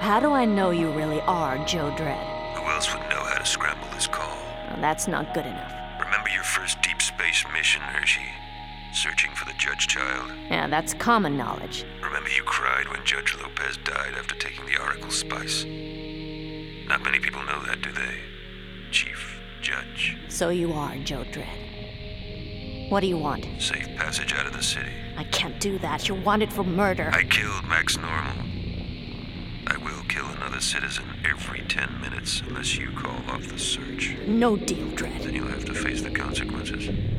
How do I know you really are Joe Dredd? Who else would know how to scramble this call? Well, that's not good enough. Remember your first deep space mission, Hershey? Searching for the Judge Child? Yeah, that's common knowledge. Remember you cried when Judge Lopez died after taking the Oracle Spice? Not many people know that, do they? Chief Judge. So you are Joe Dredd. What do you want? Safe passage out of the city. I can't do that. You're wanted for murder. I killed Max Normal. I will kill another citizen every 10 minutes unless you call off the search. No deal, Dredd. Then you'll have to face the consequences.